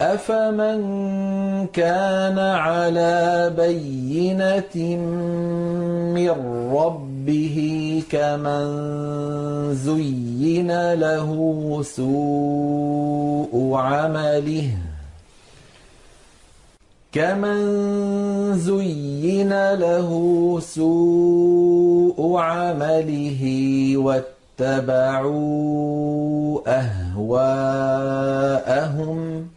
أَفَمَن كَانَ عَلَىٰ بَيِّنَةٍ مِّن رَّبِّهِ كَمَن زُيِّنَ لَهُ سُوءُ عَمَلِهِ وَاتَّبَعُوا أَهْوَاءَهُمْ